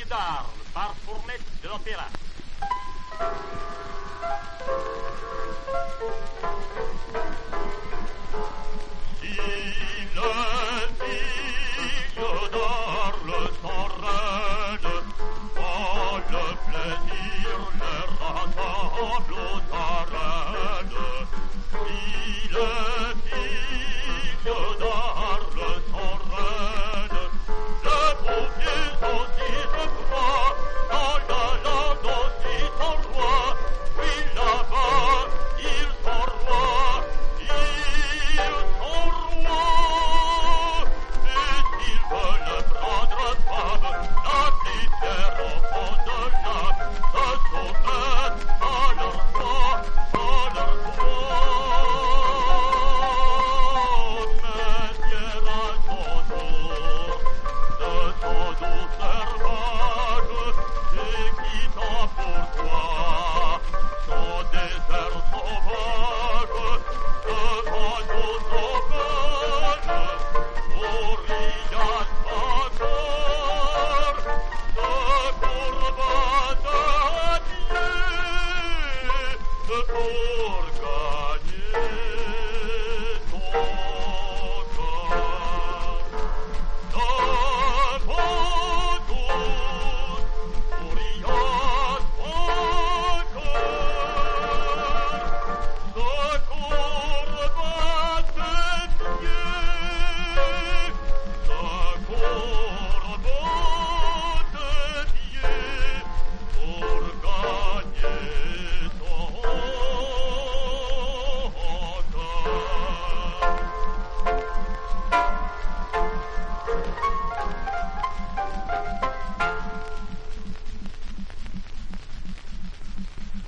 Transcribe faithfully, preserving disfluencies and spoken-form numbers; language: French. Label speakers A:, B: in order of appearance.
A: d'Arles, par Fourmette de l'Opéra. Si le fille d'Arles s'en reine, oh, le plaisir les rassemble aux arènes. Si le fille d'Arles s'en reine, le beau vieux aussi se croit, dans la lande aussi son roi. Oui, là-bas, ils sont rois, ils sont rois. Et s'ils veulent prendre femme, l'appliquer au fond de l'âme, se soumettent à leur foi, à leur foi. Messieurs, à son tour, de son doux servage, et quittant pour toi son désert sauvage, devant nos sauvages, Aurillac encore, se courba de pied pour gagner ton